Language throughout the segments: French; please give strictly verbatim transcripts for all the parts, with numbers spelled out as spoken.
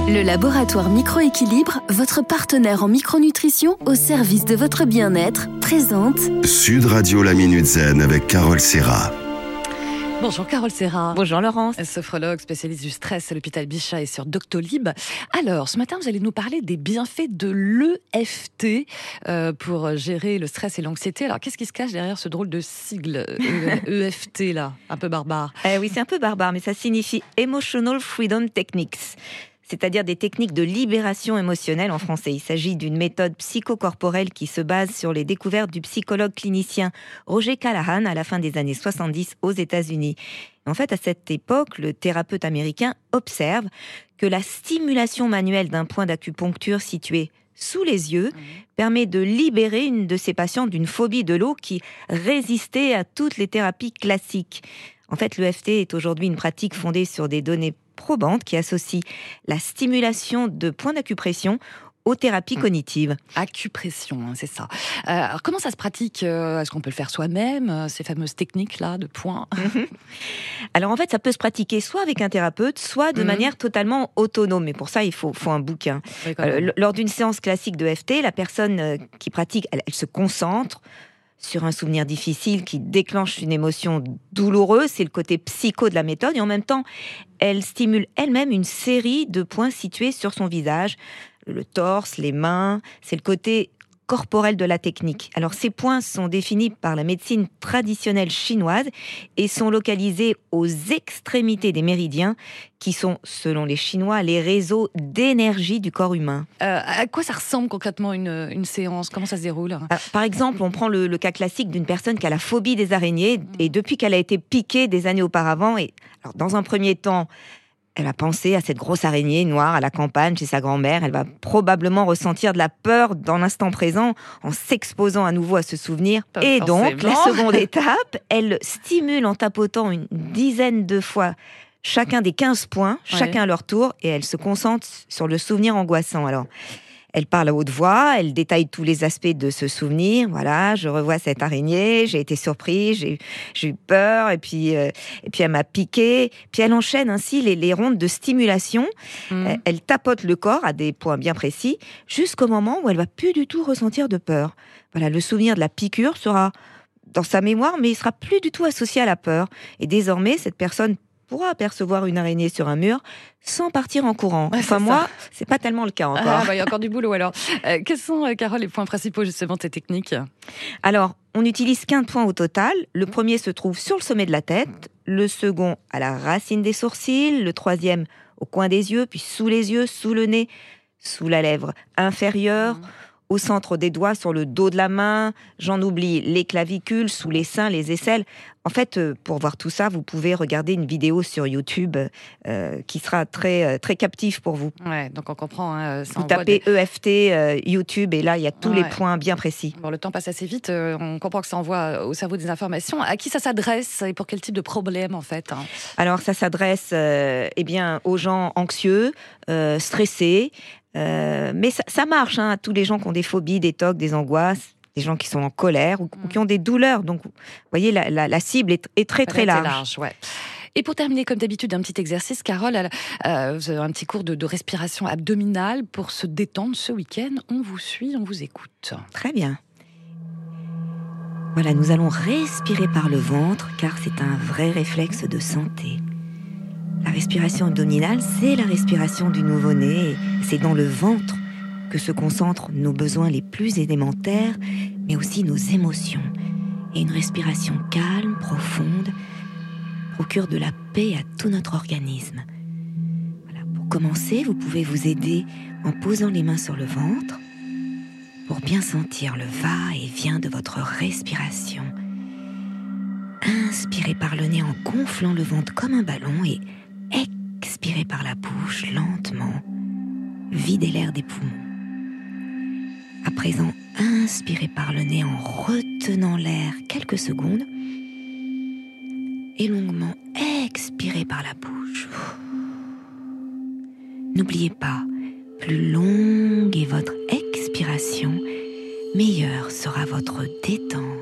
Le laboratoire Microéquilibre, votre partenaire en micronutrition au service de votre bien-être, présente Sud Radio La Minute Zen avec Carole Serra. Bonjour Carole Serra. Bonjour Laurence. Sophrologue, spécialiste du stress à l'hôpital Bichat et sur Doctolib. Alors, ce matin, vous allez nous parler des bienfaits de l'E F T euh, pour gérer le stress et l'anxiété. Alors, qu'est-ce qui se cache derrière ce drôle de sigle E F T là, un peu barbare? euh, Oui, c'est un peu barbare, mais ça signifie Emotional Freedom Techniques. C'est-à-dire des techniques de libération émotionnelle en français. Il s'agit d'une méthode psychocorporelle qui se base sur les découvertes du psychologue clinicien Roger Callahan à la fin des années soixante-dix aux États-Unis. En fait, à cette époque, le thérapeute américain observe que la stimulation manuelle d'un point d'acupuncture situé sous les yeux mmh. permet de libérer une de ses patientes d'une phobie de l'eau qui résistait à toutes les thérapies classiques. En fait, l'E F T est aujourd'hui une pratique fondée sur des données probante qui associe la stimulation de points d'acupression aux thérapies cognitives. Acupression, hein, c'est ça. Euh, alors comment ça se pratique? Est-ce qu'on peut le faire soi-même, ces fameuses techniques-là de points? Alors en fait, ça peut se pratiquer soit avec un thérapeute, soit de mmh. manière totalement autonome. Mais pour ça, il faut, faut un bouquin. Euh, lors d'une séance classique de E F T, la personne euh, qui pratique, elle, elle se concentre sur un souvenir difficile qui déclenche une émotion douloureuse, c'est le côté psycho de la méthode, et en même temps, elle stimule elle-même une série de points situés sur son visage, le torse, les mains, c'est le côté corporel de la technique. Alors ces points sont définis par la médecine traditionnelle chinoise et sont localisés aux extrémités des méridiens qui sont, selon les Chinois, les réseaux d'énergie du corps humain. Euh, à quoi ça ressemble concrètement une, une séance? Comment ça se déroule? Alors, par exemple, on prend le, le cas classique d'une personne qui a la phobie des araignées et depuis qu'elle a été piquée des années auparavant, et alors, dans un premier temps, elle va penser à cette grosse araignée noire à la campagne chez sa grand-mère. Elle va probablement ressentir de la peur dans l'instant présent en s'exposant à nouveau à ce souvenir. Pas Et forcément. Donc, la seconde étape, elle stimule en tapotant une dizaine de fois chacun des quinze points, ouais. chacun à leur tour, et elle se concentre sur le souvenir angoissant. Alors, elle parle à haute voix, elle détaille tous les aspects de ce souvenir. Voilà, je revois cette araignée, j'ai été surprise, j'ai, j'ai eu peur, et puis, euh, et puis elle m'a piqué. Puis elle enchaîne ainsi les, les rondes de stimulation. Mmh. Elle, elle tapote le corps à des points bien précis, jusqu'au moment où elle va plus du tout ressentir de peur. Voilà, le souvenir de la piqûre sera dans sa mémoire, mais il sera plus du tout associé à la peur. Et désormais, cette personne pourra apercevoir une araignée sur un mur sans partir en courant. Ouais, enfin, c'est moi, ça. c'est pas tellement le cas encore. Ah, bah, il y a encore du boulot alors. Euh, quels sont, Carole, les points principaux justement de ces techniques? Alors, on utilise quinze points au total. Le premier se trouve sur le sommet de la tête, le second à la racine des sourcils, le troisième au coin des yeux, puis sous les yeux, sous le nez, sous la lèvre inférieure, mmh. au centre des doigts, sur le dos de la main, j'en oublie les clavicules, sous les seins, les aisselles. En fait, pour voir tout ça, vous pouvez regarder une vidéo sur YouTube euh, qui sera très, très captive pour vous. Ouais, donc on comprend. Hein, vous tapez des... E F T euh, YouTube et là, il y a tous ouais. les points bien précis. Bon, le temps passe assez vite, euh, on comprend que ça envoie au cerveau des informations. À qui ça s'adresse et pour quel type de problème en fait? Hein? Alors, ça s'adresse euh, eh bien, aux gens anxieux, euh, stressés, Euh, mais ça, ça marche hein, à tous les gens qui ont des phobies, des tocs, des angoisses, des gens qui sont en colère ou, mmh. ou qui ont des douleurs. Donc, vous voyez, la, la, la cible est, est très, très large. large ouais. Et pour terminer, comme d'habitude, un petit exercice, Carole, euh, vous avez un petit cours de, de respiration abdominale pour se détendre ce week-end. On vous suit, on vous écoute. Très bien. Voilà, nous allons respirer par le ventre, car c'est un vrai réflexe de santé. La respiration abdominale, c'est la respiration du nouveau-né. Et c'est dans le ventre que se concentrent nos besoins les plus élémentaires, mais aussi nos émotions. Et une respiration calme, profonde, procure de la paix à tout notre organisme. Voilà. Pour commencer, vous pouvez vous aider en posant les mains sur le ventre pour bien sentir le va-et-vient de votre respiration. Inspirez par le nez en gonflant le ventre comme un ballon et expirez par la bouche lentement. Videz l'air des poumons. À présent, inspirez par le nez en retenant l'air quelques secondes et longuement expirez par la bouche. N'oubliez pas, plus longue est votre expiration, meilleure sera votre détente.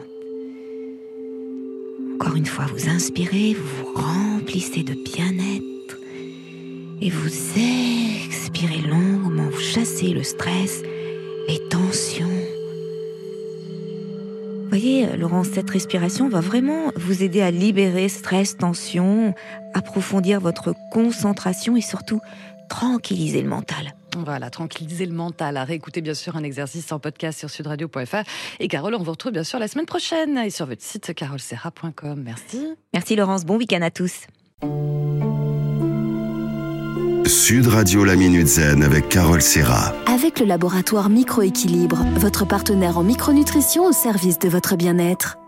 Encore une fois, vous inspirez, vous vous remplissez de bien-être Et vous expirez longuement, vous chassez le stress, les tensions. Vous voyez, Laurence, cette respiration va vraiment vous aider à libérer stress, tension, approfondir votre concentration et surtout tranquilliser le mental. Voilà, tranquilliser le mental. À réécouter bien sûr un exercice en podcast sur sud radio point f r. Et Carole, on vous retrouve bien sûr la semaine prochaine et sur votre site carole serra point com. Merci. Merci Laurence, bon week-end à tous. Sud Radio La Minute Zen avec Carole Serra. Avec le laboratoire Microéquilibre, votre partenaire en micronutrition au service de votre bien-être.